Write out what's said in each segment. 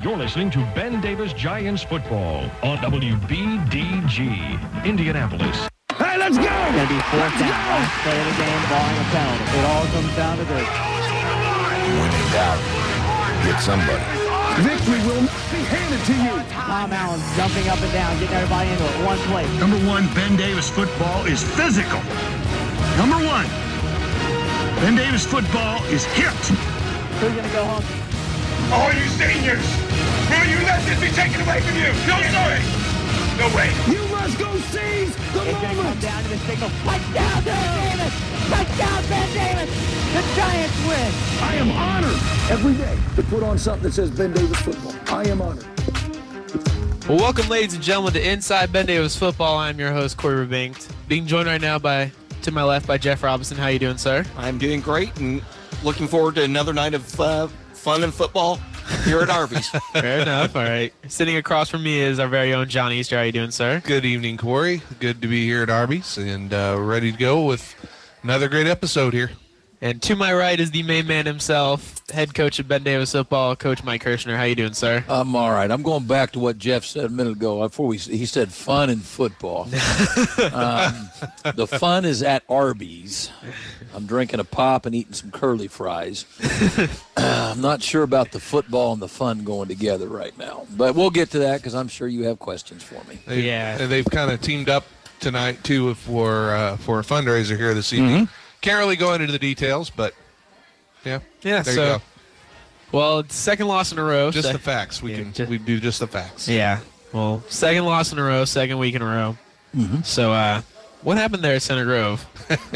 You're listening to Ben Davis Giants football on WBDG, Indianapolis. Hey, let's go! It's going to be fourth down. Last play of the game, barring a penalty. It all comes down to this. When in doubt, get somebody. Victory will not be handed to you. Tom Allen jumping up and down, getting everybody into it. One play. Number one, Ben Davis football is physical. Number one, Ben Davis football is hit. Who's going to go home? All you seniors, will you let this be taken away from you? No, sorry. No way. You must go seize the It's going to come moment. down to the signal. Touchdown, Ben Davis! Touchdown, Ben Davis! The Giants win! I am honored every day to put on something that says Ben Davis football. I am honored. Well, welcome, ladies and gentlemen, to Inside Ben Davis Football. I'm your host, Corey Rubengt. Being joined right now to my left by Jeff Robinson. How you doing, sir? I'm doing great and looking forward to another night of fun and football here at Arby's. Fair enough. All right. Sitting across from me is our very own John Easter. How you doing, sir? Good evening, Corey. Good to be here at Arby's and ready to go with another great episode here. And to my right is the main man himself, head coach of Ben Davis Football, Coach Mike Kirshner. How you doing, sir? I'm all right. I'm going back to what Jeff said a minute ago. He said fun and football. The fun is at Arby's. I'm drinking a pop and eating some curly fries. I'm not sure about the football and the fun going together right now. But we'll get to that because I'm sure you have questions for me. They've kind of teamed up tonight, too, for a fundraiser here this evening. Mm-hmm. Can't really go into the details, but yeah, there you go. Well, it's second loss in a row. Just the facts. We do just the facts. Yeah. Well, second loss in a row, second week in a row. Mm-hmm. So, what happened there at Center Grove?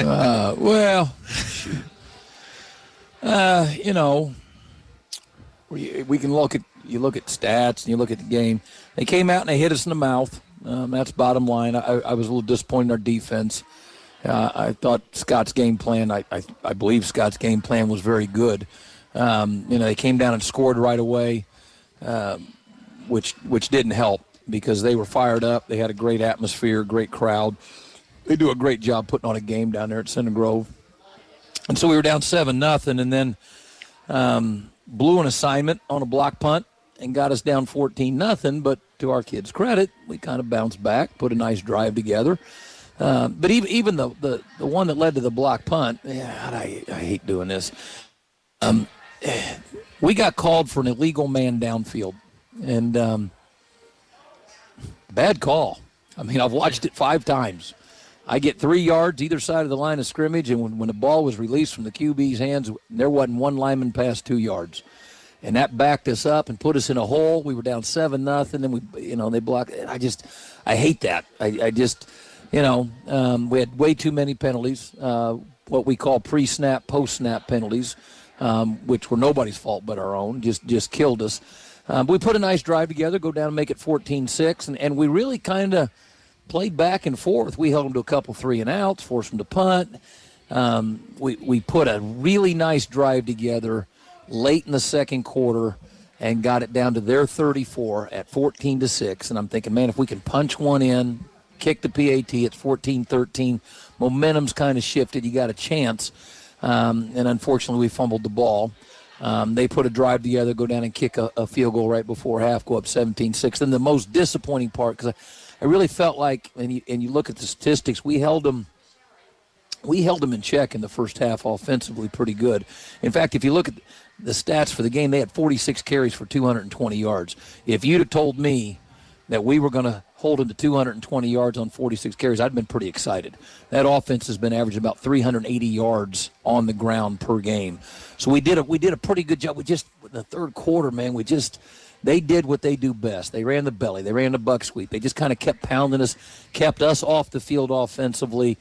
We can look at stats and you look at the game. They came out and they hit us in the mouth. That's bottom line. I was a little disappointed in our defense. I thought Scott's game plan, I believe Scott's game plan was very good. They came down and scored right away, which didn't help because they were fired up. They had a great atmosphere, great crowd. They do a great job putting on a game down there at Center Grove. And so we were down 7-0 and then blew an assignment on a block punt and got us down 14-0. But to our kids' credit, we kind of bounced back, put a nice drive together. But even the one that led to the block punt, I hate doing this. We got called for an illegal man downfield, and bad call. I mean, I've watched it 5 times. I get 3 yards either side of the line of scrimmage, and when the ball was released from the QB's hands, there wasn't one lineman past 2 yards. And that backed us up and put us in a hole. We were down 7-0, and then they blocked. I hate that. We had way too many penalties, what we call pre-snap, post-snap penalties, which were nobody's fault but our own, just killed us. We put a nice drive together, go down and make it 14-6, and we really kind of played back and forth. We held them to a couple 3-and-outs, forced them to punt. We put a really nice drive together late in the second quarter and got it down to their 34 at 14-6, and I'm thinking, man, if we can punch one in, kick the PAT, it's 14-13. Momentum's kind of shifted. You got a chance. And unfortunately, we fumbled the ball. They put a drive together, go down and kick a field goal right before half, go up 17-6. And the most disappointing part, because I really felt like, and you look at the statistics, we held them in check in the first half offensively pretty good. In fact, if you look at the stats for the game, they had 46 carries for 220 yards. If you'd have told me that we were going to hold him to 220 yards on 46 carries, I'd been pretty excited. That offense has been averaging about 380 yards on the ground per game. So we did a pretty good job. In the third quarter, man, they did what they do best. They ran the belly. They ran the buck sweep. They just kind of kept pounding us, kept us off the field offensively,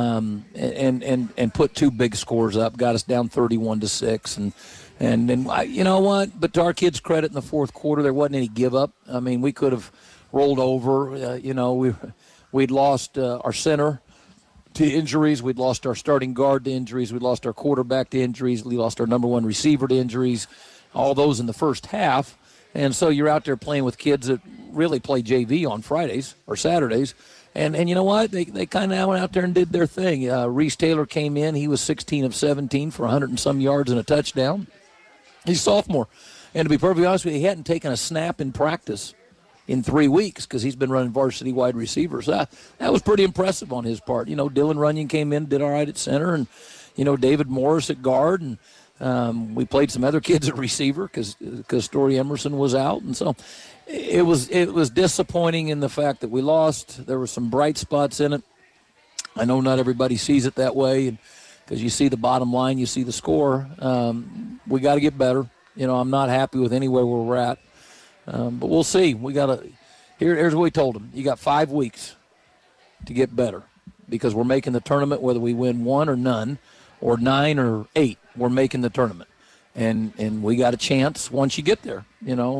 and put 2 big scores up, got us down 31-6. And then, you know what? But to our kids' credit, in the fourth quarter, there wasn't any give up. I mean, we could have rolled over. We'd lost our center to injuries. We'd lost our starting guard to injuries. We'd lost our quarterback to injuries. We lost our number 1 receiver to injuries. All those in the first half. And so you're out there playing with kids that really play JV on Fridays or Saturdays. And you know what? They kind of went out there and did their thing. Reese Taylor came in. He was 16 of 17 for 100 and some yards and a touchdown. He's a sophomore. And to be perfectly honest with you, he hadn't taken a snap in practice in 3 weeks because he's been running varsity wide receiver. So that was pretty impressive on his part. Dylan Runyon came in, did all right at center, and, David Morris at guard. And we played some other kids at receiver because Story Emerson was out. And so it was disappointing in the fact that we lost. There were some bright spots in it. I know not everybody sees it that way because you see the bottom line, you see the score. We got to get better. I'm not happy with anywhere where we're at. But we'll see. We got to. Here's what we told them: you got 5 weeks to get better, because we're making the tournament. Whether we win 1 or none, or 9 or 8, we're making the tournament, and we got a chance once you get there.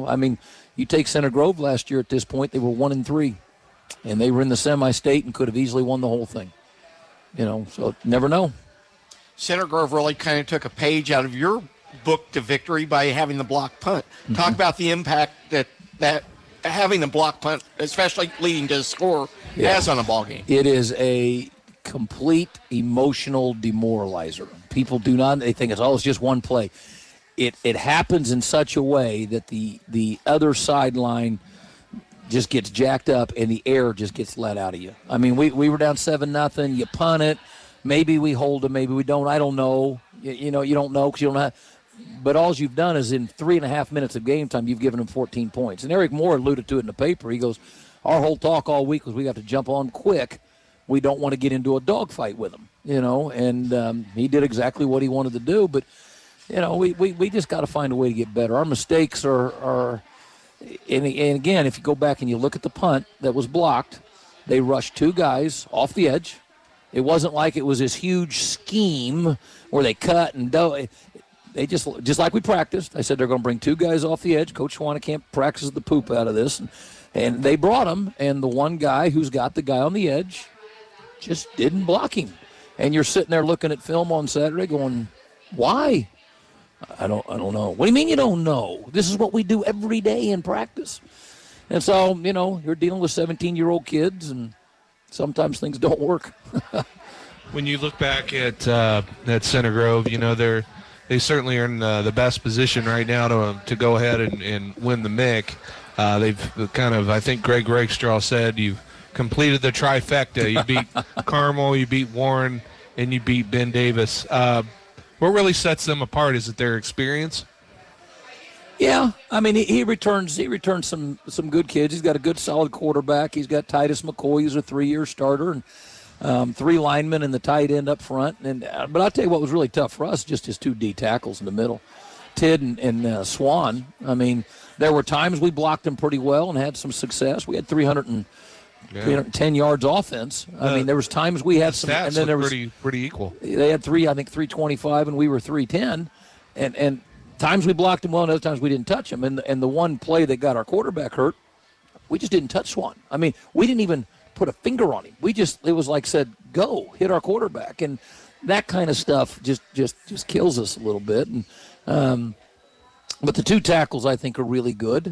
You take Center Grove last year at this point; they were 1-3, and they were in the semi-state and could have easily won the whole thing. So never know. Center Grove really kind of took a page out of your book to victory by having the block punt. Mm-hmm. Talk about the impact that having the block punt, especially leading to the score, has on a ball game. It is a complete emotional demoralizer. People they think it's just one play. It happens in such a way that the other sideline just gets jacked up and the air just gets let out of you. I mean, we were down 7-0. You punt it. Maybe we hold them. Maybe we don't. I don't know. You don't know because you don't have. But all you've done is in 3.5 minutes of game time, you've given them 14 points. And Eric Moore alluded to it in the paper. He goes, our whole talk all week was we got to jump on quick. We don't want to get into a dogfight with them, And he did exactly what he wanted to do. But, we just got to find a way to get better. Our mistakes are and again, if you go back and you look at the punt that was blocked, they rushed 2 guys off the edge. It wasn't like it was this huge scheme where they cut and they just like we practiced. I said they're going to bring 2 guys off the edge. Coach Schwanenkamp practices the poop out of this. And they brought them, and the one guy who's got the guy on the edge just didn't block him. And you're sitting there looking at film on Saturday going, why? I don't know. What do you mean you don't know? This is what we do every day in practice. And so, you're dealing with 17-year-old kids, and sometimes things don't work. When you look back at Center Grove, they certainly are in the best position right now to go ahead and win the MIC. They've kind of, I think Greg Rakestraw said, you've completed the trifecta. You beat Carmel, you beat Warren, and you beat Ben Davis. What really sets them apart? Is it their experience? Yeah, I mean he returns some good kids. He's got a good solid quarterback. He's got Titus McCoy, who's a 3-year starter, and 3 linemen and the tight end up front. But I'll tell you what was really tough for us, just his 2 D tackles in the middle, Tid and Swan. I mean, there were times we blocked them pretty well and had some success. We had 310 yards offense. I mean, there was times we had some, and then there was pretty equal. They had 325, and we were 310, and times we blocked them well, and other times we didn't touch them. And the one play that got our quarterback hurt, we just didn't touch Swan. I mean, we didn't even put a finger on him. It was like said, go hit our quarterback, and that kind of stuff just kills us a little bit. And but the 2 tackles I think are really good.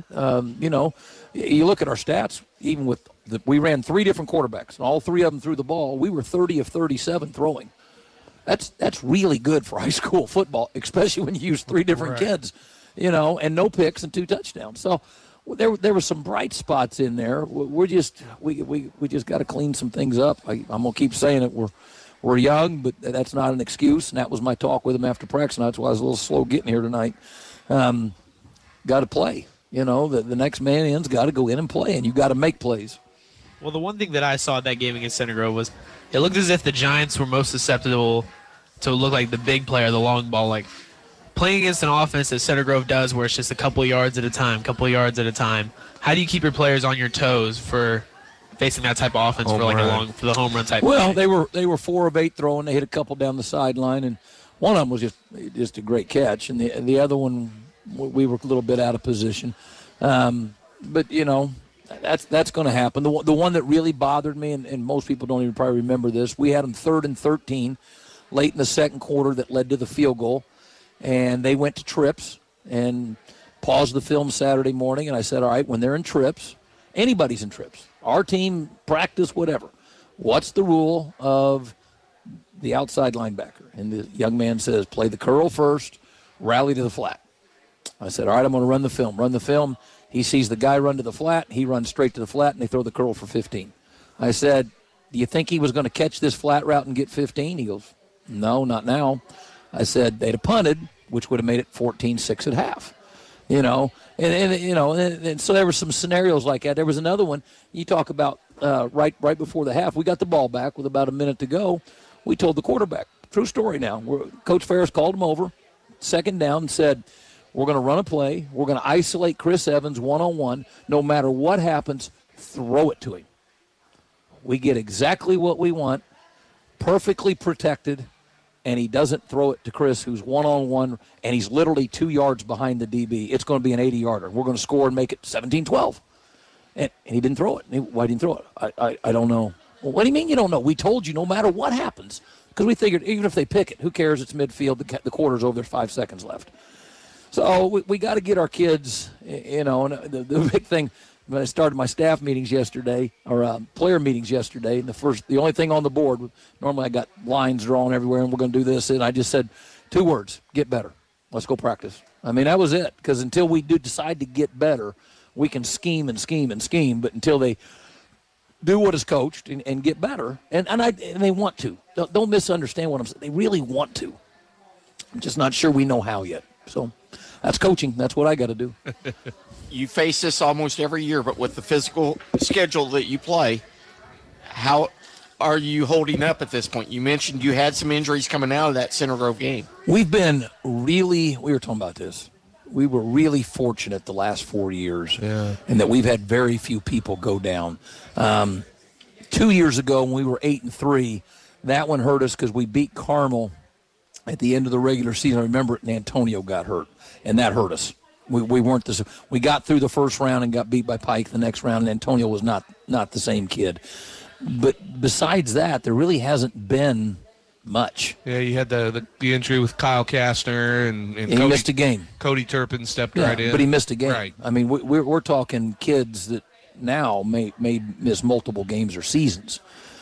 You look at our stats, even with we ran 3 different quarterbacks, and all 3 of them threw the ball. We were 30 of 37 throwing. That's really good for high school football, especially when you use 3 different kids, and no picks and 2 touchdowns. So there were some bright spots in there. We just got to clean some things up. I'm gonna keep saying it. We're young, but that's not an excuse. And that was my talk with him after practice. And that's why I was a little slow getting here tonight. Got to play. The next man in's got to go in and play, and you got to make plays. Well, the one thing that I saw that game against Center Grove was it looked as if the Giants were most susceptible to look like the big player, the long ball, like playing against an offense that Center Grove does where it's just a couple yards at a time. How do you keep your players on your toes for facing that type of offense for the home run type? Well, they were 4 of 8 throwing. They hit a couple down the sideline, and one of them was just a great catch, and the other one we were a little bit out of position. But that's going to happen. The one that really bothered me, and most people don't even probably remember this, we had them 3rd and 13 late in the second quarter that led to the field goal, and they went to trips and paused the film Saturday morning, and I said, all right, when they're in trips, anybody's in trips, our team, practice, whatever, what's the rule of the outside linebacker? And the young man says, play the curl first, rally to the flat. I said, all right, I'm going to run the film. Run the film. He sees the guy run to the flat. He runs straight to the flat, and they throw the curl for 15. I said, do you think he was going to catch this flat route and get 15? He goes, no, not now. I said, they'd have punted, which would have made it 14-6 at half. And so there were some scenarios like that. There was another one. You talk about right before the half. We got the ball back with about a minute to go. We told the quarterback, true story now, Coach Ferris called him over, second down, and said, we're going to run a play. We're going to isolate Chris Evans one-on-one. No matter what happens, throw it to him. We get exactly what we want, perfectly protected, and he doesn't throw it to Chris, who's one-on-one, and he's literally 2 yards behind the DB. It's going to be an 80-yarder. We're going to score and make it 17-12. And he didn't throw it. Why didn't he throw it? I don't know. Well, what do you mean you don't know? We told you no matter what happens. Because we figured even if they pick it, who cares? It's midfield. The quarter's over. There's 5 seconds left. So we got to get our kids, and the big thing, when I started my staff meetings yesterday, or player meetings yesterday, and the only thing on the board, normally I got lines drawn everywhere, and we're going to do this, and I just said 2 words, get better. Let's go practice. I mean, that was it, because until we do decide to get better, we can scheme and scheme and scheme, but until they do what is coached and get better, and they want to. Don't misunderstand what I'm saying. They really want to. I'm just not sure we know how yet. So that's coaching. That's what I got to do. You face this almost every year, but with the physical schedule that you play, how are you holding up at this point? You mentioned you had some injuries coming out of that Center Grove game. We were talking about this. We were really fortunate the last 4 years, and that we've had very few people go down. 2 years ago when we were 8-3, that one hurt us because we beat Carmel at the end of the regular season. I remember it, and Antonio got hurt, and that hurt us. We weren't this. We got through the first round and got beat by Pike the next round, and Antonio was not the same kid. But besides that, there really hasn't been much. Yeah, you had the injury with Kyle Kastner and he missed a game. Cody Turpin stepped right in. But he missed a game. Right. I mean, we're talking kids that now may miss multiple games or seasons.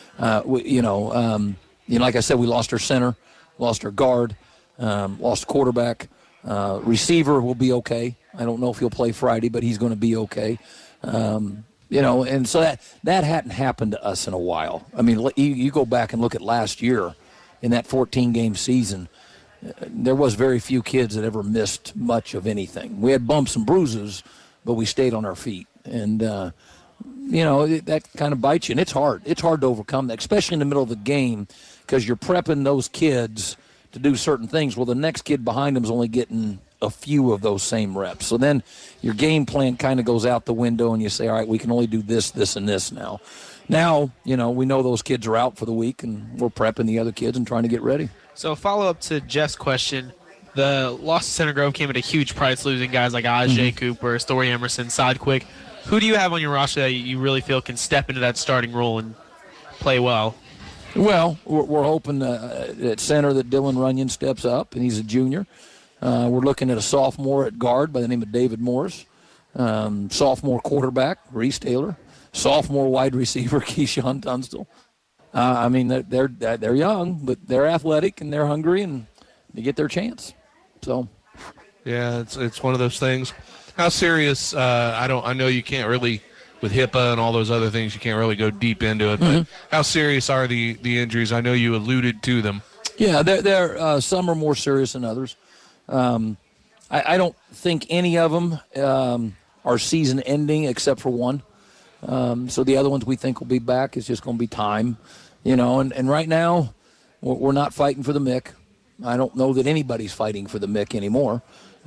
Like I said, we lost our center, lost our guard, lost quarterback. Receiver will be okay. I don't know if he'll play Friday, but he's going to be okay. And so that hadn't happened to us in a while. I mean, you go back and look at last year in that 14-game season, there was very few kids that ever missed much of anything. We had bumps and bruises, but we stayed on our feet. And, that kind of bites you. And it's hard. It's hard to overcome that, especially in the middle of the game, because you're prepping those kids to do certain things. Well, the next kid behind them is only getting a few of those same reps. So then your game plan kind of goes out the window, and you say, all right, we can only do this, this, and this now. Now, we know those kids are out for the week, and we're prepping the other kids and trying to get ready. So follow up to Jeff's question. The loss to Center Grove came at a huge price, losing guys like Ajay Cooper, Story Emerson, Sidequick. Who do you have on your roster that you really feel can step into that starting role and play well? Well, we're hoping at center that Dylan Runyon steps up, and he's a junior. We're looking at a sophomore at guard by the name of David Morris, sophomore quarterback, Reese Taylor, sophomore wide receiver, Keyshawn Tunstall. They're young, but they're athletic, and they're hungry, and they get their chance. So, yeah, it's one of those things. How serious, I know you can't really, with HIPAA and all those other things, you can't really go deep into it, but how serious are the injuries? I know you alluded to them. Yeah, they're some are more serious than others. I don't think any of them are season-ending except for one. So the other ones we think will be back. It's just going to be time, And right now, we're not fighting for the MIC. I don't know that anybody's fighting for the MIC anymore.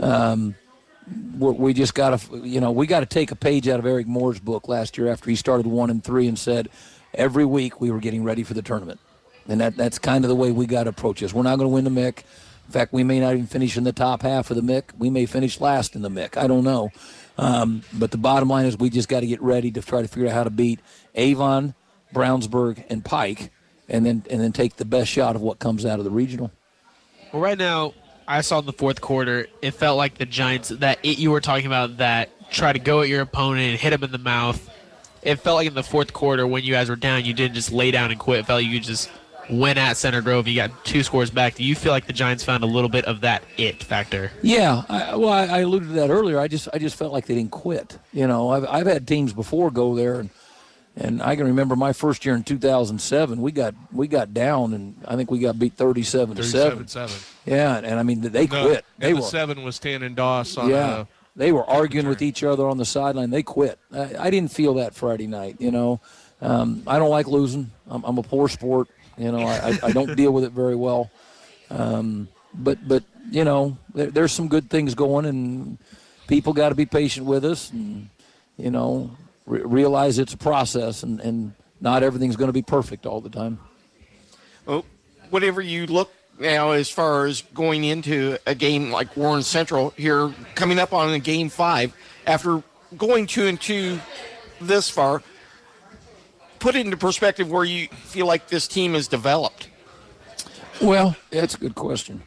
We just got to, we got to take a page out of Eric Moore's book last year after he started 1-3 and said every week we were getting ready for the tournament. And that's kind of the way we got to approach this. We're not going to win the MIC. In fact, we may not even finish in the top half of the MIC. We may finish last in the MIC. I don't know. But the bottom line is we just got to get ready to try to figure out how to beat Avon, Brownsburg, and Pike, and then take the best shot of what comes out of the regional. Well, right now, I saw in the fourth quarter, it felt like the Giants, you were talking about that, try to go at your opponent and hit him in the mouth. It felt like in the fourth quarter when you guys were down, you didn't just lay down and quit. It felt like you just win at Center Grove. You got 2 scores back. Do you feel like the Giants found a little bit of that it factor? Yeah, I alluded to that earlier. I just felt like they didn't quit. I've had teams before go there, and I can remember my first year in 2007. We got down, and I think we got beat 37-7. 37-7. Yeah, and I mean they quit. The 7 was Tannen Doss on they were arguing with each other on the sideline. They quit. I didn't feel that Friday night. I don't like losing. I'm a poor sport. I don't deal with it very well. But there's some good things going, and people got to be patient with us, and realize it's a process, and not everything's going to be perfect all the time. Well, whatever you look now as far as going into a game like Warren Central here, coming up on a Game 5, after going 2-2 this far, put it into perspective where you feel like this team is developed. Well, that's a good question.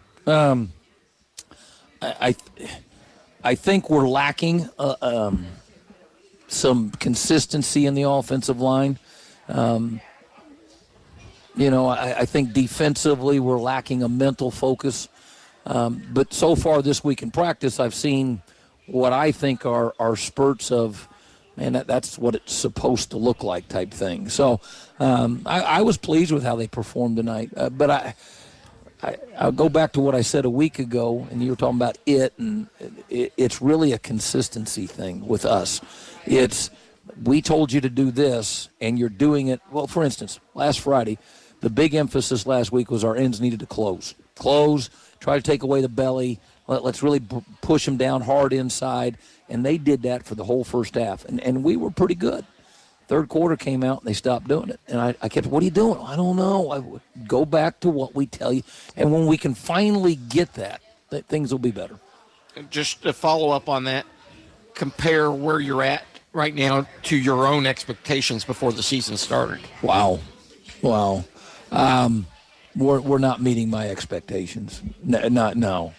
I think we're lacking some consistency in the offensive line. I think defensively we're lacking a mental focus. But so far this week in practice, I've seen what I think are spurts of, man, that's what it's supposed to look like type thing. So I was pleased with how they performed tonight. But I'll go back to what I said a week ago, and you were talking about and it's really a consistency thing with us. We told you to do this, and you're doing it. Well, for instance, last Friday, the big emphasis last week was our ends needed to close, try to take away the belly. Let's really push them down hard inside, and they did that for the whole first half, and we were pretty good. Third quarter came out, and they stopped doing it. And I kept, what are you doing? I don't know. I go back to what we tell you, and when we can finally get that things will be better. Just to follow up on that, compare where you're at right now to your own expectations before the season started. Wow. We're not meeting my expectations. No.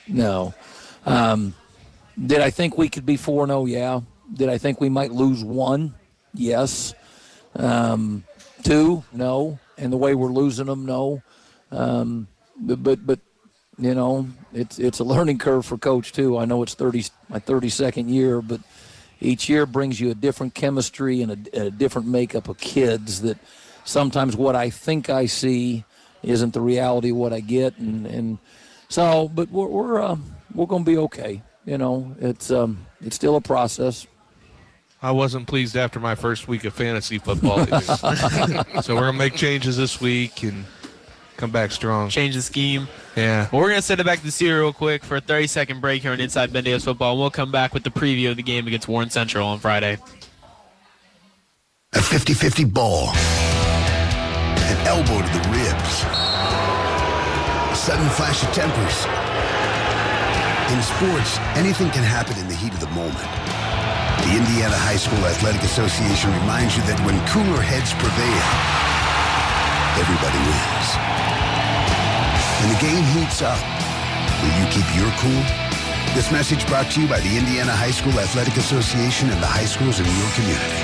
Did I think we could be 4-0? Yeah. Did I think we might lose 1? Yes. 2? No. And the way we're losing them? No. But it's a learning curve for Coach too. I know it's my 32nd year, but each year brings you a different chemistry and a different makeup of kids that sometimes what I think I see isn't the reality of what I get, and so. But we're going to be okay. It's still a process. I wasn't pleased after my first week of fantasy football either. So we're going to make changes this week and come back strong. Change the scheme. Yeah. Well, we're going to send it back to the studio real quick for a 30-second break here on Inside Ben Davis Football, and we'll come back with the preview of the game against Warren Central on Friday. A 50-50 ball. An elbow to the ribs. A sudden flash of tempers. In sports, anything can happen in the heat of the moment. The Indiana High School Athletic Association reminds you that when cooler heads prevail, everybody wins. When the game heats up, will you keep your cool? This message brought to you by the Indiana High School Athletic Association and the high schools in your community.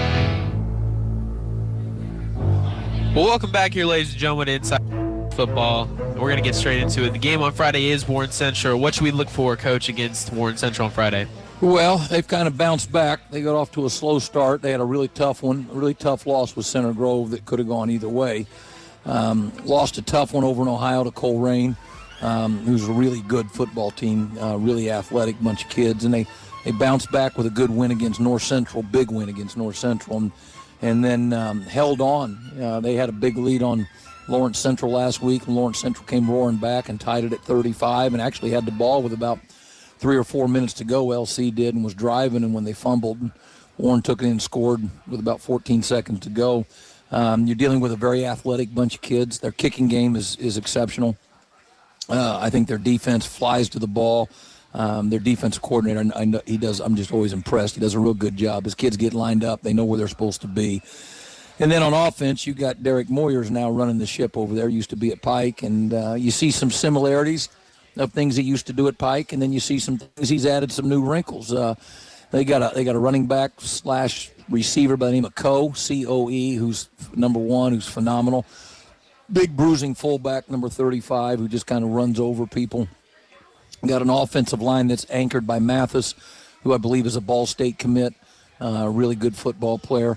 Well, welcome back here, ladies and gentlemen, to Inside Football. We're going to get straight into it. The game on Friday is Warren Central. What should we look for, Coach, against Warren Central on Friday? Well, they've kind of bounced back. They got off to a slow start. They had a really tough loss with Center Grove that could have gone either way. Lost a tough one over in Ohio to Coleraine, who's a really good football team, really athletic bunch of kids. And they bounced back with a good win against North Central, big win against North Central, and then held on. They had a big lead on Lawrence Central last week, and Lawrence Central came roaring back and tied it at 35 and actually had the ball with about 3 or 4 minutes to go. LC did, and was driving, and when they fumbled, Warren took it in and scored with about 14 seconds to go. You're dealing with a very athletic bunch of kids. Their kicking game is exceptional. I think their defense flies to the ball. Their defensive coordinator, I know he does. I'm just always impressed. He does a real good job. His kids get lined up. They know where they're supposed to be. And then on offense, you got Derek Moyers now running the ship over there. Used to be at Pike, and you see some similarities of things he used to do at Pike, and then you see some things he's added some new wrinkles. They got a running back / receiver by the name of C-O-E, who's number 1, who's phenomenal. big bruising fullback, number 35, who just kind of runs over people. Got an offensive line that's anchored by Mathis, who I believe is a Ball State commit, really good football player.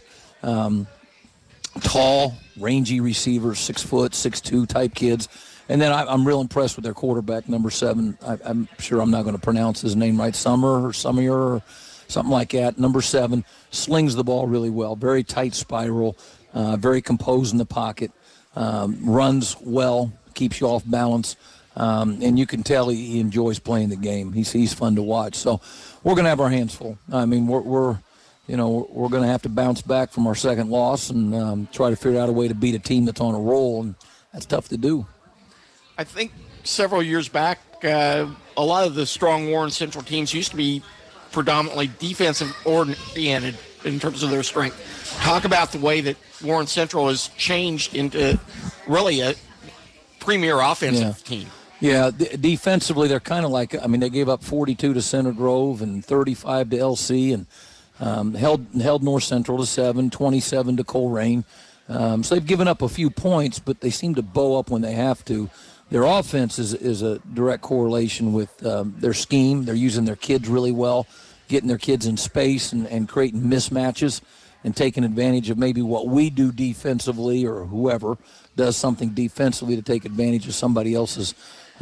Tall, rangy receivers, 6 foot, 6'2" type kids. And then I'm real impressed with their quarterback, number 7. I'm sure I'm not going to pronounce his name right, Summer or something like that. Number 7 slings the ball really well, very tight spiral, very composed in the pocket, runs well, keeps you off balance, and you can tell he enjoys playing the game. He's fun to watch. So we're going to have our hands full. I mean, we're going to have to bounce back from our second loss and try to figure out a way to beat a team that's on a roll, and that's tough to do. I think several years back, a lot of the strong Warren Central teams used to be predominantly defensive oriented in terms of their strength. Talk about the way that Warren Central has changed into really a premier offensive team. Yeah, defensively they're kind of like, they gave up 42 to Center Grove and 35 to LC and held North Central to 7, 27 to Coleraine. So they've given up a few points, but they seem to bow up when they have to. Their offense is a direct correlation with their scheme. They're using their kids really well, getting their kids in space and creating mismatches and taking advantage of maybe what we do defensively, or whoever does something defensively to take advantage of somebody else's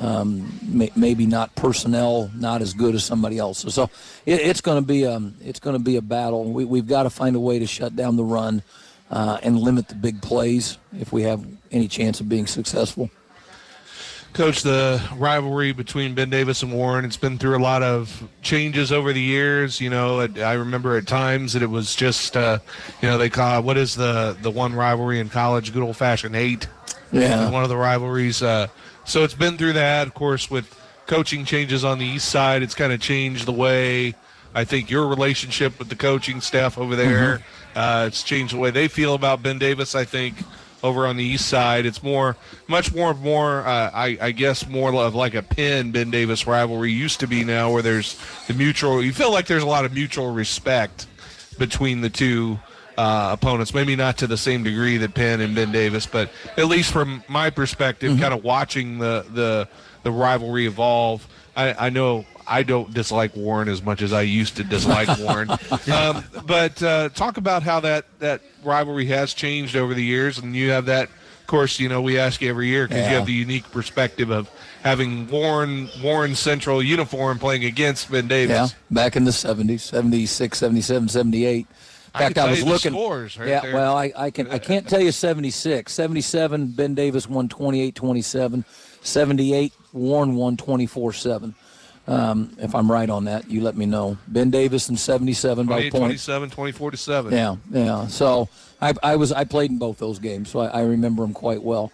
maybe not personnel, not as good as somebody else's. So it's going to be a battle. We've got to find a way to shut down the run and limit the big plays if we have any chance of being successful. Coach, the rivalry between Ben Davis and Warren, it's been through a lot of changes over the years. I remember at times that it was just, they call, what is the one rivalry in college, good old-fashioned hate? Yeah. One of the rivalries. So it's been through that. Of course, with coaching changes on the east side, it's kind of changed the way, I think, your relationship with the coaching staff over there. Mm-hmm. It's changed the way they feel about Ben Davis, I think. Over on the east side, it's much more, I guess, more of like a Penn Ben Davis rivalry used to be now, where there's you feel like there's a lot of mutual respect between the two opponents. Maybe not to the same degree that Penn and Ben Davis, but at least from my perspective, kind of watching the rivalry evolve. I know I don't dislike Warren as much as I used to dislike Warren. But talk about how that rivalry has changed over the years. And you have that, of course, we ask you every year because you have the unique perspective of having Warren Central uniform playing against Ben Davis. Yeah, back in the 70s, 76, 77, 78. In fact, I was looking. Scores right there. Well, I can't tell you 76. 77, Ben Davis won 28-27. 78, Warren won 24-7. If I'm right on that, you let me know. Ben Davis in 77 by point. 27, 24-7. Yeah. So I played in both those games, so I remember them quite well.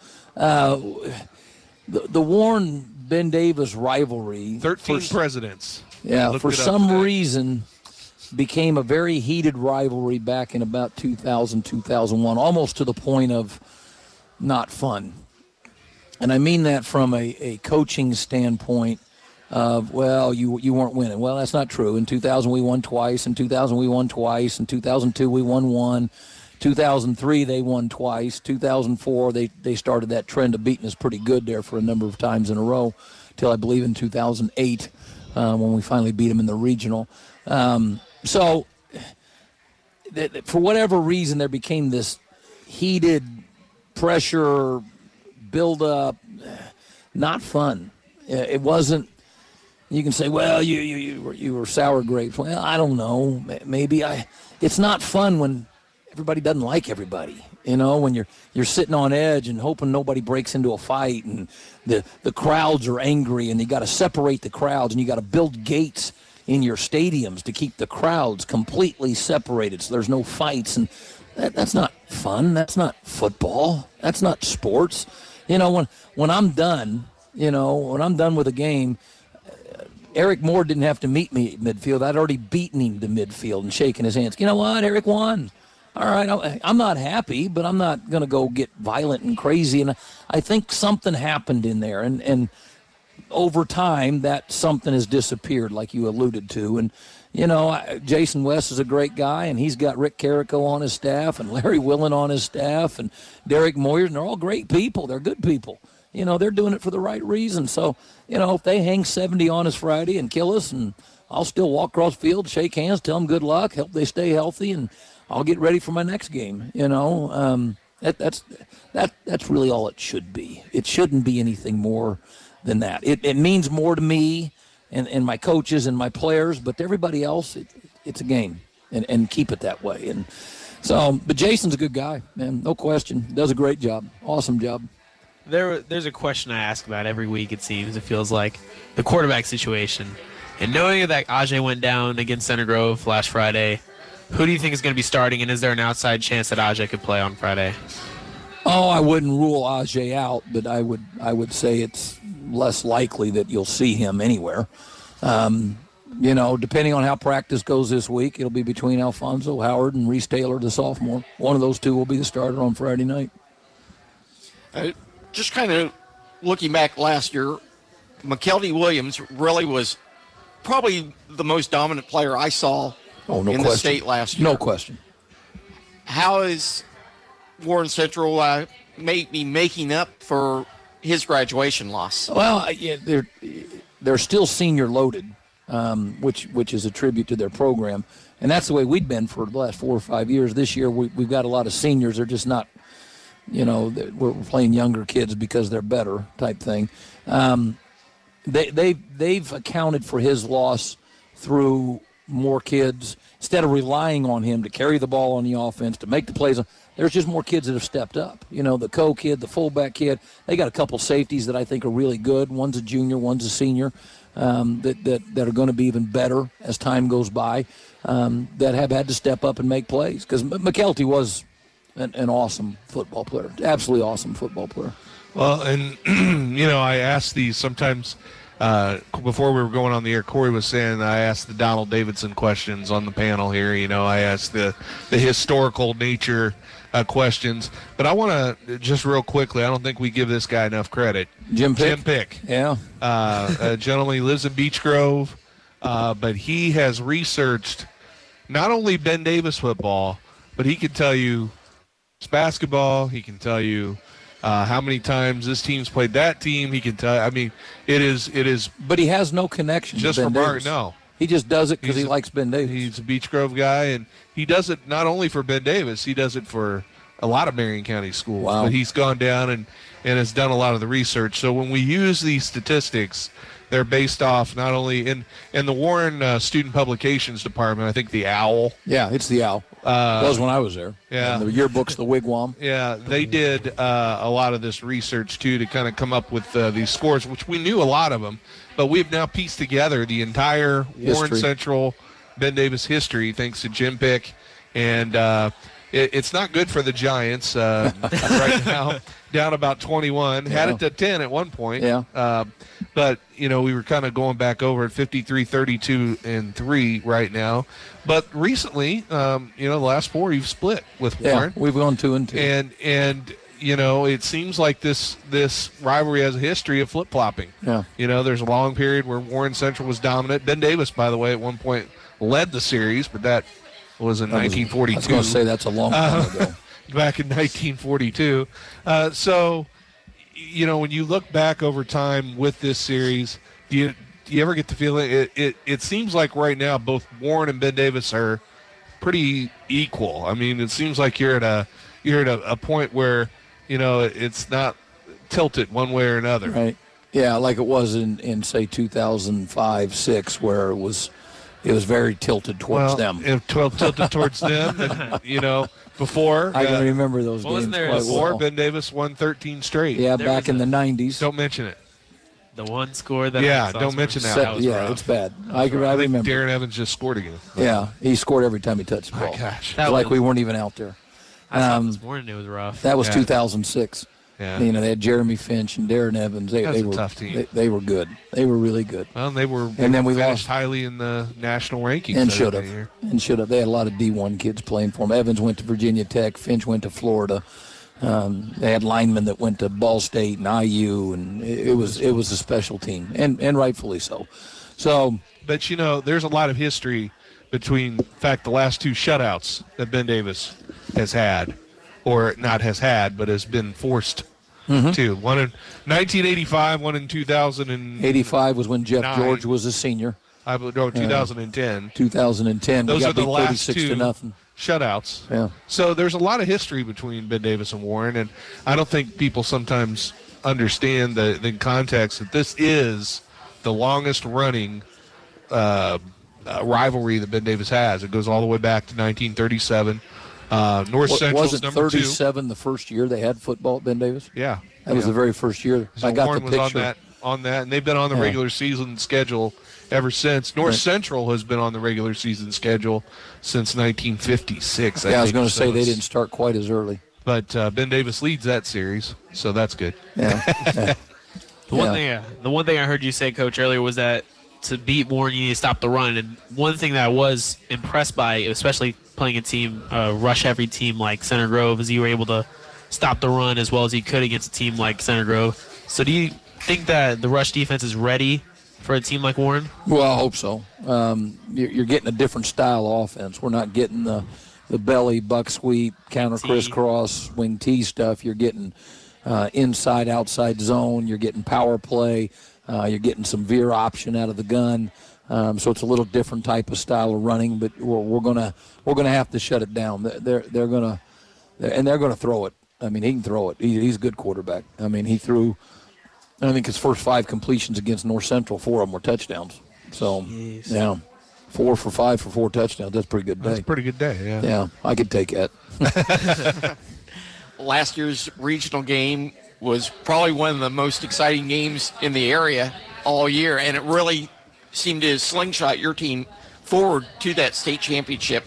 The Warren Ben Davis rivalry. 13 presidents. Yeah, for some reason became a very heated rivalry back in about 2000, 2001, almost to the point of not fun. And I mean that from a coaching standpoint of, you weren't winning. Well, that's not true. In 2000, we won twice. In 2000, we won twice. In 2002, we won one. 2003, they won twice. 2004, they started that trend of beating us pretty good there for a number of times in a row, till I believe in 2008 when we finally beat them in the regional. So for whatever reason, there became this heated pressure build-up, not fun. It wasn't. You can say, well, you were sour grapes. Well, I don't know. Maybe it's not fun when everybody doesn't like everybody. When you're sitting on edge and hoping nobody breaks into a fight, and the crowds are angry, and you got to separate the crowds, and you got to build gates in your stadiums to keep the crowds completely separated so there's no fights. And that's not fun. That's not football. That's not sports. When I'm done, when I'm done with a game, Eric Moore didn't have to meet me at midfield. I'd already beaten him to midfield and shaking his hands. You know what? Eric won. All right, I'm not happy, but I'm not going to go get violent and crazy. And I think something happened in there. And over time, that something has disappeared, like you alluded to. And, Jason West is a great guy, and he's got Rick Carrico on his staff and Larry Willen on his staff and Derek Moyer, and they're all great people. They're good people. They're doing it for the right reason. So, if they hang 70 on us Friday and kill us, and I'll still walk across the field, shake hands, tell them good luck, help they stay healthy, and I'll get ready for my next game. That's really all it should be. It shouldn't be anything more than that. It means more to me and my coaches and my players, but to everybody else, it's a game, and keep it that way. And so, but Jason's a good guy, man, no question. Does a great job, awesome job. There's a question I ask about every week, it seems. It feels like the quarterback situation. And knowing that Ajay went down against Center Grove last Friday, who do you think is going to be starting, and is there an outside chance that Ajay could play on Friday? Oh, I wouldn't rule Ajay out, but I would say it's less likely that you'll see him anywhere. Depending on how practice goes this week, it'll be between Alfonso Howard and Reese Taylor, the sophomore. One of those two will be the starter on Friday night. Just kind of looking back last year, McKelvey Williams really was probably the most dominant player I saw the state last year. No question. How is Warren Central maybe making up for his graduation loss? Well, they're still senior loaded, which is a tribute to their program, and that's the way we'd been for the last 4 or 5 years. This year we've got a lot of seniors. They're just not. We're playing younger kids because they're better type thing. They've accounted for his loss through more kids. Instead of relying on him to carry the ball on the offense, to make the plays, there's just more kids that have stepped up. The co-kid, the fullback kid. They got a couple safeties that I think are really good. One's a junior, one's a senior, that are going to be even better as time goes by, that have had to step up and make plays. Because McKelvey was an awesome football player, absolutely awesome football player. Well, and, I asked these sometimes before we were going on the air. Corey was saying I asked the Donald Davidson questions on the panel here. I asked the historical nature questions. But I want to just real quickly, I don't think we give this guy enough credit. Jim Pick. Yeah. A gentleman, he lives in Beech Grove, but he has researched not only Ben Davis football, but he can tell you basketball. He can tell you how many times this team's played that team. He can tell. I mean, it is. But he has no connection. Just to Ben for Davis. No, he just does it because he likes Ben Davis. He's a Beech Grove guy, and he does it not only for Ben Davis. He does it for a lot of Marion County schools. Wow. But he's gone down and has done a lot of the research. So when we use these statistics, they're based off not only in the Warren Student Publications Department. I think the OWL. Yeah, it's the OWL. It was when I was there. Yeah. And the yearbook's the Wigwam. Yeah, they did a lot of this research, too, to kind of come up with these scores, which we knew a lot of them. But we've now pieced together the entire Warren Central Ben Davis history thanks to Jim Pick. And it's not good for the Giants right now. Down about 21. Had it to 10 at one point. Yeah. But, we were kind of going back over at 53, 32, and 3 right now. But recently, the last 4 you've split with Warren. Yeah, we've gone 2 and 2. And it seems like this rivalry has a history of flip-flopping. Yeah. There's a long period where Warren Central was dominant. Ben Davis, by the way, at one point led the series, but that was in 1942. I was going to say that's a long time ago. Back in 1942. So, when you look back over time with this series, do you ever get the feeling it seems like right now both Warren and Ben Davis are pretty equal? I mean, it seems like you're at a point where it's not tilted one way or another. Right. Yeah, like it was in say 2005-06, where it was very tilted towards them. Tilted towards them, and, before. I can remember those games. Before Ben Davis won 13 straight. Yeah, back in the 90s. Don't mention it. The one score that don't mention that. Yeah, it's bad. I remember. Darren Evans just scored again. Yeah, he scored every time he touched the ball. My gosh. It's like we weren't even out there. I saw this morning it was rough. That was 2006. Yeah. They had Jeremy Finch and Darren Evans. They were a tough team. They were good. They were really good. Well, they we finished lost highly in the national rankings. And should have. They had a lot of D1 kids playing for them. Evans went to Virginia Tech. Finch went to Florida. They had linemen that went to Ball State and IU, and it was a special team, and rightfully so. So, but there's a lot of history between, in fact, the last 2 shutouts that Ben Davis has had, or not has had, but has been forced to. One in 1985, one in 2000. 85 was when Jeff George was a senior. I believe, no, 2010. 2010. Those we got are the beat last 36-0. Shutouts. Yeah. So there's a lot of history between Ben Davis and Warren, and I don't think people sometimes understand the context that this is the longest running rivalry that Ben Davis has. It goes all the way back to 1937. North Central's wasn't number 37 the first year they had football at Ben Davis? Yeah. That was the very first year. So I got Warren the picture. was on that, and they've been on the regular season schedule ever since. North Central has been on the regular season schedule since 1956. I was going to say they didn't start quite as early. But Ben Davis leads that series, so that's good. Yeah. The one thing I heard you say, Coach, earlier was that to beat Warren, you need to stop the run. And one thing that I was impressed by, especially playing a team, rush-heavy team like Center Grove, is you were able to stop the run as well as you could against a team like Center Grove. So do you think that the rush defense is ready for a team like Warren? Well, I hope so. You're getting a different style of offense. We're not getting the belly, buck sweep, counter crisscross, wing T stuff. You're getting inside, outside zone. You're getting power play. You're getting some veer option out of the gun. So it's a little different type of style of running, but we're gonna have to shut it down. They're gonna throw it. I mean, he can throw it. He's a good quarterback. I mean, he threw, I think his first 5 completions against North Central, 4 of them were touchdowns. So, yeah, 4 for 5 for 4 touchdowns. That's a pretty good day. That's a pretty good day, yeah. Yeah, I could take that. Last year's regional game was probably one of the most exciting games in the area all year, and it really seemed to slingshot your team forward to that state championship.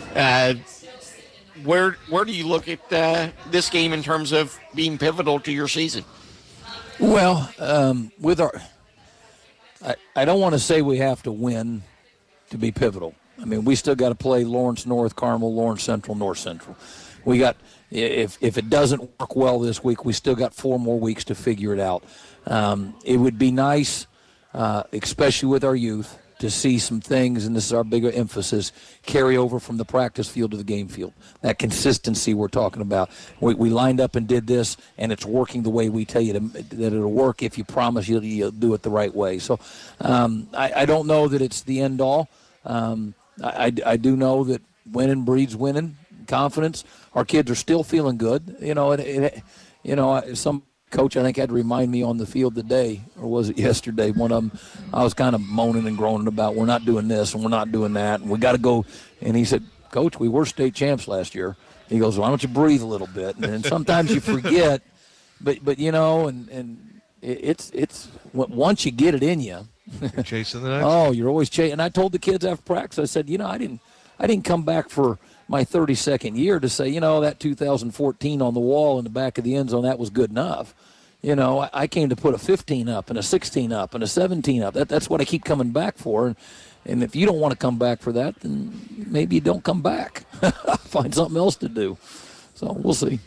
Where do you look at this game in terms of being pivotal to your season? Well, with I don't want to say we have to win to be pivotal. I mean, we still got to play Lawrence North, Carmel, Lawrence Central, North Central. We got, if it doesn't work well this week, we still got 4 more weeks to figure it out. It would be nice, especially with our youth, to see some things, and this is our bigger emphasis, carry over from the practice field to the game field. That consistency we're talking about. We lined up and did this, and it's working the way we tell you that it'll work if you promise you'll do it the right way. So I don't know that it's the end all. I do know that winning breeds winning, confidence. Our kids are still feeling good. Some coach, I think, had to remind me on the field today, or was it yesterday? One of them, I was kind of moaning and groaning about, we're not doing this and we're not doing that, and we got to go. And he said, Coach, we were state champs last year. He goes, why don't you breathe a little bit? And sometimes you forget, but and it's once you get it in you. You're chasing the next. Oh, you're always chasing. And I told the kids after practice, I said, I didn't come back for my 32nd year to say, that 2014 on the wall in the back of the end zone, that was good enough. I came to put a 15 up and a 16 up and a 17 up. That's what I keep coming back for. And if you don't want to come back for that, then maybe you don't come back. Find something else to do. So we'll see.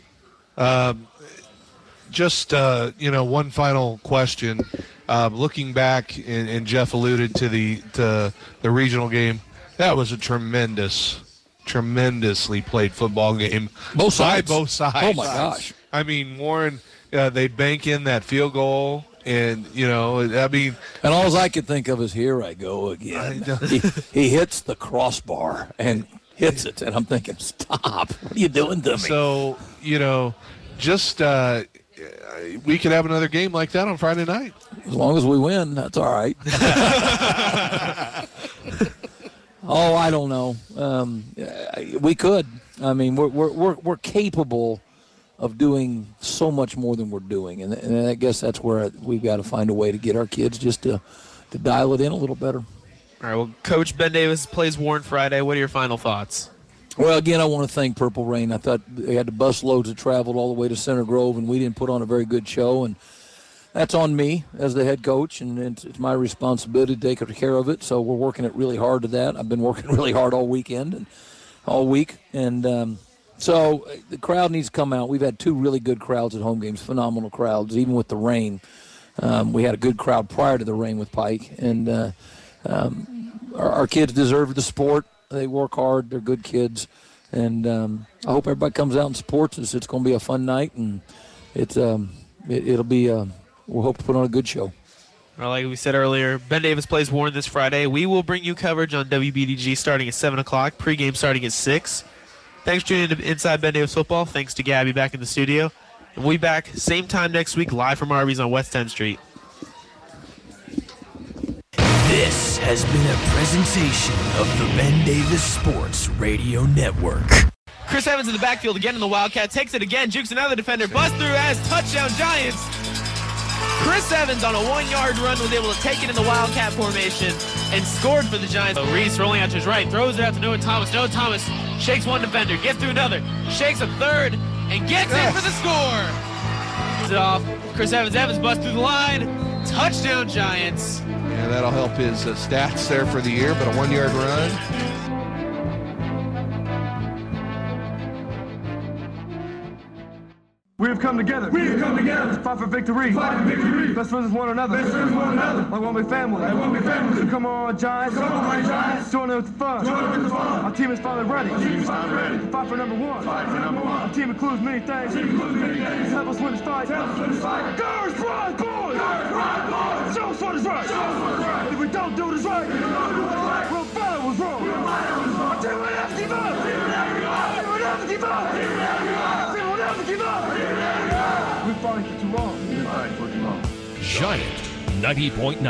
Just, one final question. Looking back, and Jeff alluded to the regional game, that was a tremendously played football game. Both sides. By both sides. Oh, my gosh. I mean, Warren, they'd bank in that field goal, and, And all I could think of is, here I go again. He hits the crossbar and hits it, and I'm thinking, stop. What are you doing to me? So, just we could have another game like that on Friday night. As long as we win, that's all right. Oh, I don't know. We could. I mean, we're capable of doing so much more than we're doing, and I guess that's where we've got to find a way to get our kids just to dial it in a little better. All right. Well, Coach Ben Davis plays Warren Friday. What are your final thoughts? Well, again, I want to thank Purple Rain. I thought they had the bus loads that traveled all the way to Center Grove, and we didn't put on a very good show, and that's on me as the head coach, and it's my responsibility to take care of it. So we're working it really hard to that. I've been working really hard all weekend and all week, and so the crowd needs to come out. We've had 2 really good crowds at home games, phenomenal crowds, even with the rain. We had a good crowd prior to the rain with Pike, and our kids deserve the support. They work hard. They're good kids. And I hope everybody comes out and supports us. It's going to be a fun night, and it'll be we'll hope to put on a good show. Well, like we said earlier, Ben Davis plays Warren this Friday. We will bring you coverage on WBDG starting at 7 o'clock, pregame starting at 6. Thanks for tuning in to Inside Ben Davis Football. Thanks to Gabby back in the studio. And we'll be back same time next week, live from Arby's on West 10th Street. This has been a presentation of the Ben Davis Sports Radio Network. Chris Evans in the backfield again in the Wildcat. Takes it again, jukes another defender. Bust through as touchdown Giants. Chris Evans on a 1-yard run was able to take it in the Wildcat formation and scored for the Giants. Reese rolling out to his right, throws it out to Noah Thomas. Noah Thomas shakes one defender, gets through another, shakes a third, and gets in for the score. It off. Chris Evans busts through the line. Touchdown Giants. Yeah, that'll help his stats there for the year, but a 1-yard run. We have come together. We have come together. To fight for victory. Fight for victory. Best friends with one another. Best friends with one another. Like one big family. Like one big family. So come on, Giants. Come on, Giants. Join in with the fun. Join in with the fun. Our team is finally ready. Our team is finally ready. Fight for number one. Fight for number one. Our team includes many things. Our team includes many things. Help us win this fight. Help us win this fight. Girls, pride, boys. Girls, pride, boys. Show us what is right. Show us what is right. If we don't do this right, we'll find what's wrong. Our team will never give up. We will never give up. We will never give up. We fight for too long. We fight for too long. Giant 90.9.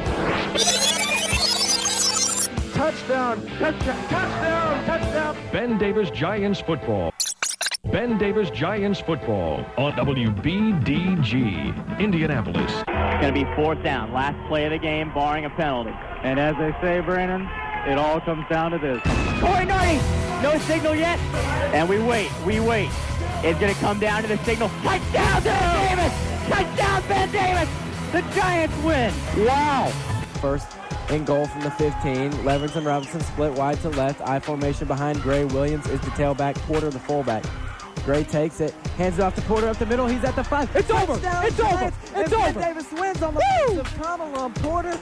Touchdown! Touchdown! Touchdown! Touchdown! Ben Davis Giants football. Ben Davis Giants football on WBDG, Indianapolis. It's going to be 4th down. Last play of the game, barring a penalty. And as they say, Brandon, it all comes down to this. Corey Nardi! No signal yet. And we wait. It's going to come down to the signal. Touchdown, Ben Davis! Touchdown, Ben Davis! The Giants win! Wow! First and goal from the 15. Leverson and Robinson split wide to left. I formation behind Gray. Williams is the tailback. Porter the fullback. Gray takes it. Hands it off to Porter up the middle. He's at the 5. It's over! It's over! It's over! Ben Davis wins on the base of Kamala Porter.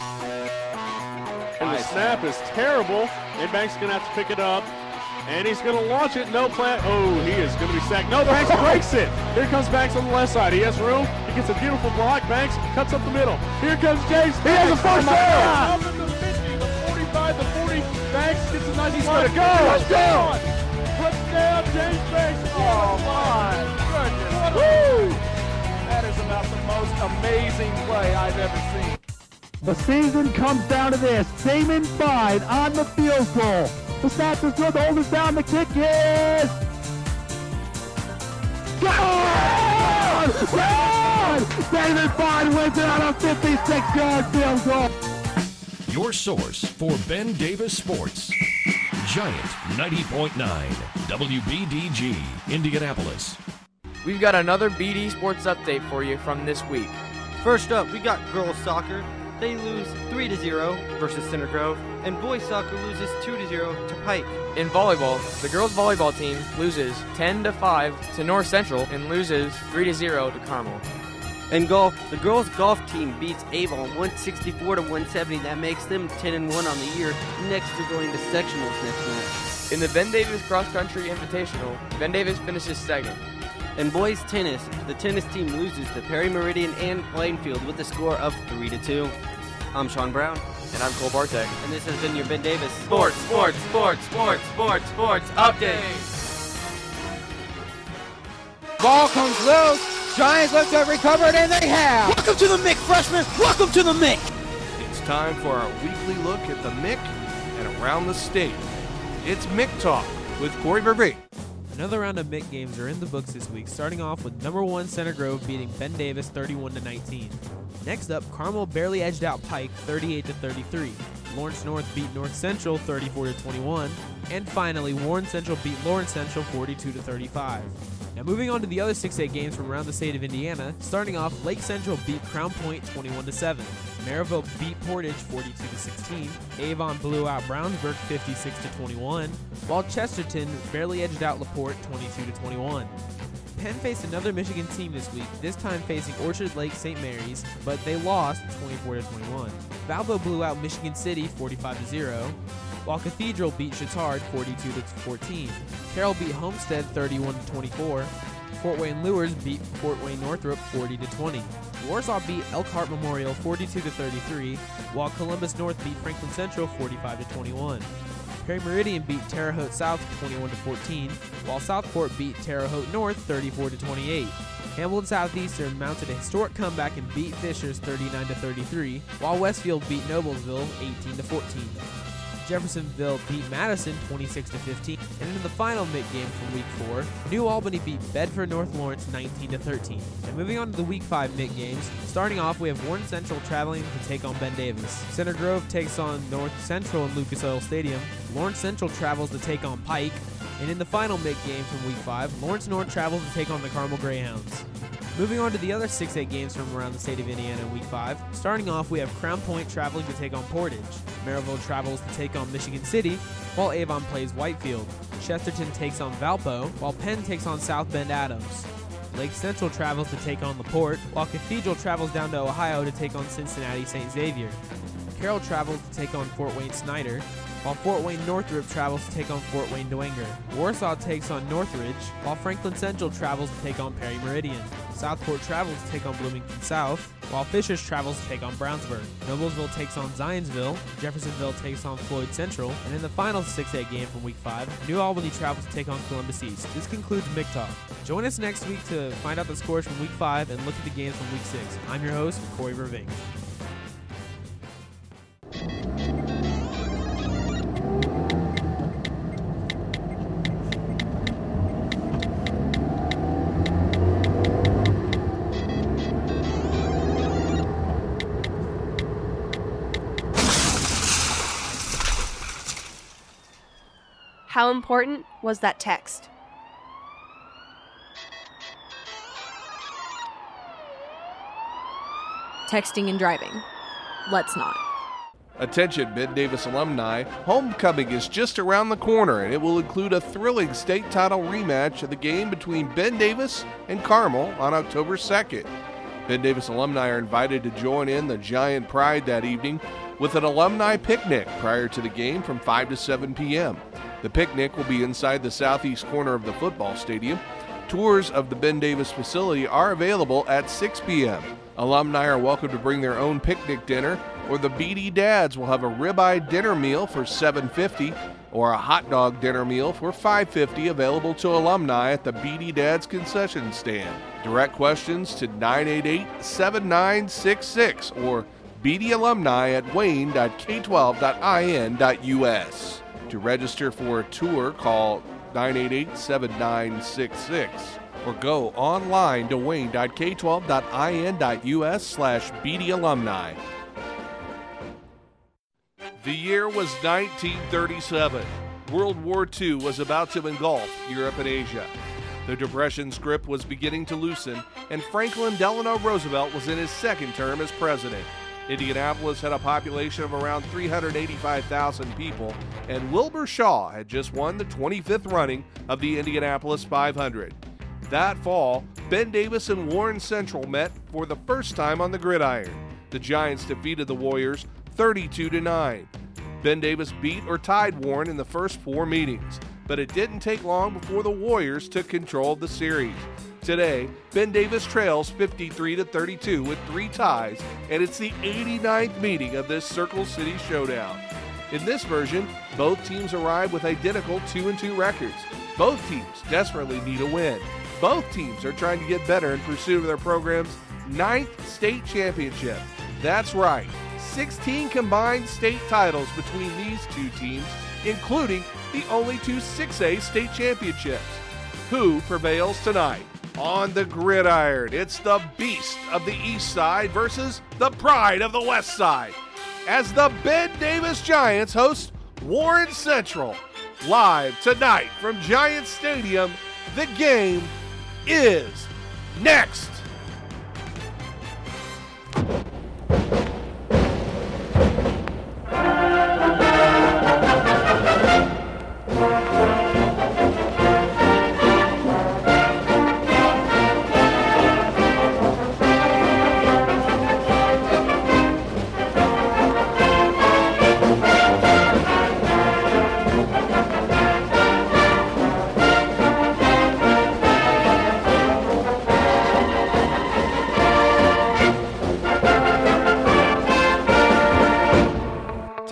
And the snap is terrible. And Banks is going to have to pick it up. And he's going to launch it. No plan. Oh, he is going to be sacked. No, Banks breaks it. Here comes Banks on the left side. He has room. He gets a beautiful block. Banks cuts up the middle. Here comes James. He has a first down. Up at the 50, the 45, the 40. Banks gets a nice block. He's going to go. Touchdown. Touchdown, James Banks. Oh, my goodness. Woo! That is about the most amazing play I've ever seen. The season comes down to this. Damon Fine on the field goal. The snap is good. Hold it down. The kick is good! Good! David Fine wins it on a 56-yard field goal. Your source for Ben Davis Sports. Giant 90.9 WBDG, Indianapolis. We've got another BD Sports update for you from this week. First up, we got girls soccer. They lose 3-0 versus Center Grove, and boys soccer loses 2-0 to Pike. In volleyball, the girls volleyball team loses 10-5 to North Central and loses 3-0 to Carmel. In golf, the girls golf team beats Avon 164-170. That makes them 10-1 on the year. Next, they're going to sectionals next match. In the Ben Davis Cross Country Invitational, Ben Davis finishes second. In boys tennis, the tennis team loses to Perry Meridian and Plainfield with a score of 3-2. I'm Sean Brown. And I'm Cole Bartek. And this has been your Ben Davis Sports update. Ball comes loose. Giants look to have recovered, and they have. Welcome to the MIC, freshmen. Welcome to the MIC. It's time for our weekly look at the MIC and around the state. It's MIC Talk with Corey Vervee. Another round of MIC games are in the books this week, starting off with number 1 Center Grove beating Ben Davis 31-19. Next up, Carmel barely edged out Pike 38-33. Lawrence North beat North Central 34-21. And finally, Warren Central beat Lawrence Central 42-35. Now moving on to the other 6A games from around the state of Indiana, starting off, Lake Central beat Crown Point 21-7. Maryville beat Portage 42-16. Avon blew out Brownsburg 56-21, while Chesterton barely edged out LaPorte 22-21. Penn faced another Michigan team this week, this time facing Orchard Lake St. Mary's, but they lost 24-21. Valpo blew out Michigan City 45-0, while Cathedral beat Chittard 42-14. Carroll beat Homestead 31-24. Fort Wayne Lures beat Fort Wayne Northrop 40-20. Warsaw beat Elkhart Memorial 42-33, while Columbus North beat Franklin Central 45-21. Perry Meridian beat Terre Haute South 21-14, while Southport beat Terre Haute North 34-28. Hamilton Southeastern mounted a historic comeback and beat Fishers 39-33, while Westfield beat Noblesville 18-14. Jeffersonville beat Madison 26-15, and in the final MIC game from Week 4, New Albany beat Bedford North Lawrence 19-13. And moving on to the Week 5 MIC games, starting off we have Warren Central traveling to take on Ben Davis. Center Grove takes on North Central in Lucas Oil Stadium. Lawrence Central travels to take on Pike, and in the final MIC game from Week 5, Lawrence North travels to take on the Carmel Greyhounds. Moving on to the other 6A games from around the state of Indiana in Week 5. Starting off, we have Crown Point traveling to take on Portage. Maryville travels to take on Michigan City, while Avon plays Whitefield. Chesterton takes on Valpo, while Penn takes on South Bend Adams. Lake Central travels to take on LaPorte, while Cathedral travels down to Ohio to take on Cincinnati St. Xavier. Carroll travels to take on Fort Wayne Snyder, while Fort Wayne Northrop travels to take on Fort Wayne Dwenger. Warsaw takes on Northridge, while Franklin Central travels to take on Perry Meridian. Southport travels to take on Bloomington South, while Fishers travels to take on Brownsburg. Noblesville takes on Zionsville, Jeffersonville takes on Floyd Central, and in the final 6A game from Week 5, New Albany travels to take on Columbus East. This concludes MIC Talk. Join us next week to find out the scores from Week 5 and look at the games from Week 6. I'm your host, Corey Verving. How important was that text? Texting and driving. Let's not. Attention, Ben Davis alumni. Homecoming is just around the corner, and it will include a thrilling state title rematch of the game between Ben Davis and Carmel on October 2nd. Ben Davis alumni are invited to join in the Giant Pride that evening with an alumni picnic prior to the game from 5 to 7 p.m. The picnic will be inside the southeast corner of the football stadium. Tours of the Ben Davis facility are available at 6 p.m. Alumni are welcome to bring their own picnic dinner, or the BD Dads will have a ribeye dinner meal for $7.50 or a hot dog dinner meal for $5.50 available to alumni at the BD Dads concession stand. Direct questions to 988-7966 or bdalumni@wayne.k12.in.us. To register for a tour, call 988-7966 or go online to wayne.k12.in.us/bdalumni. The year was 1937. World War II was about to engulf Europe and Asia. The Depression's grip was beginning to loosen, and Franklin Delano Roosevelt was in his second term as president. Indianapolis had a population of around 385,000 people, and Wilbur Shaw had just won the 25th running of the Indianapolis 500. That fall, Ben Davis and Warren Central met for the first time on the gridiron. The Giants defeated the Warriors 32-9. Ben Davis beat or tied Warren in the first 4 meetings, but it didn't take long before the Warriors took control of the series. Today, Ben Davis trails 53-32 with 3 ties, and it's the 89th meeting of this Circle City Showdown. In this version, both teams arrive with identical 2-2 records. Both teams desperately need a win. Both teams are trying to get better in pursuit of their program's 9th state championship. That's right, 16 combined state titles between these two teams, including the only 2 6A state championships. Who prevails tonight? On the gridiron, it's the Beast of the East Side versus the Pride of the West Side, as the Ben Davis Giants host Warren Central. Live tonight from Giant Stadium, the game is next.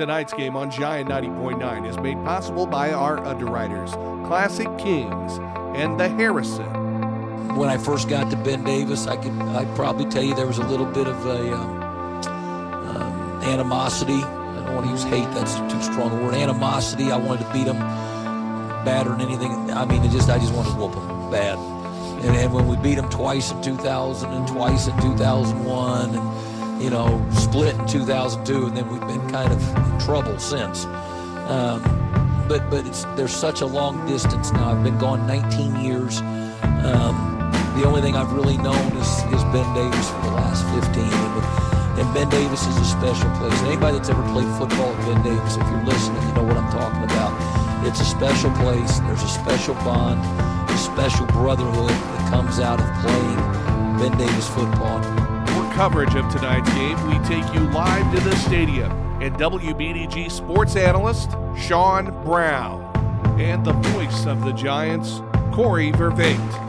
Tonight's game on Giant 90.9 is made possible by our underwriters, Classic Kings and the Harrison. When I first got to Ben Davis, I'd probably tell you there was a little bit of animosity. I don't want to use hate, that's too strong a word. Animosity. I wanted to beat them bad or anything. I mean, I just wanted to whoop them bad. And when we beat them twice in 2000 and twice in 2001 and, split in 2002, and then we've been kind of in trouble since. But there's such a long distance now. I've been gone 19 years. The only thing I've really known is Ben Davis for the last 15. And Ben Davis is a special place. And anybody that's ever played football at Ben Davis, if you're listening, you know what I'm talking about. It's a special place. There's a special bond, a special brotherhood that comes out of playing Ben Davis football. For coverage of tonight's game, we take you live to the stadium and WBDG sports analyst Sean Brown and the voice of the Giants, Corey Vervaete.